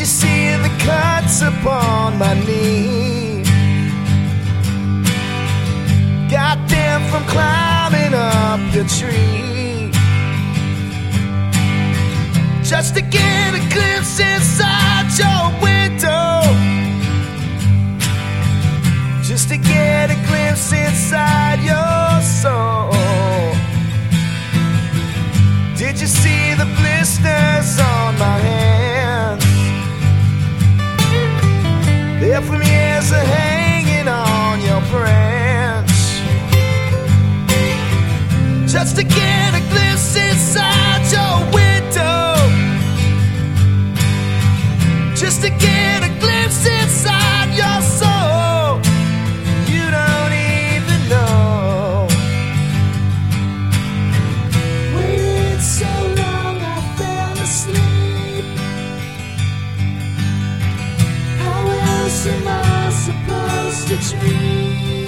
you see the cuts upon my knee? Got them from climbing up the tree. Just to get a glimpse inside your window. Just to get a glimpse inside your soul. Did you see the blisters on my hands? They're from years of hanging on your branch. Just to get a glimpse inside your window. Just to get a glimpse inside your soul. You don't even know. Waited so long I fell asleep. How else am I supposed to dream?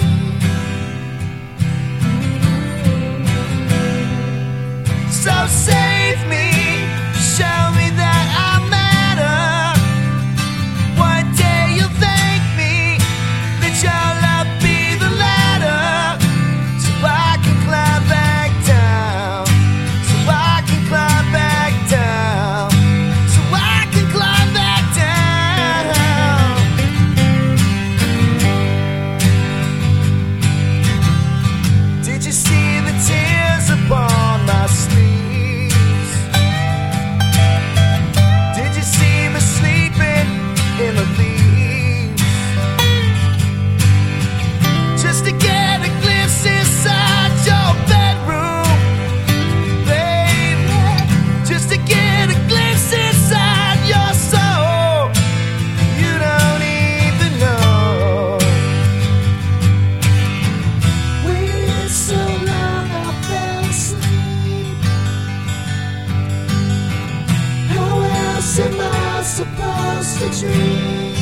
So save me, show me that I matter. One day you'll thank me, that your love be the ladder. So I can climb back down. So I can climb back down. So I can climb back down. Did you see the tears upon my sleeve? In the leaves, just to get a glimpse inside your bedroom, baby. Just to get a glimpse inside your soul. You don't even know. Waited so long I fell asleep. How else am I supposed to dream?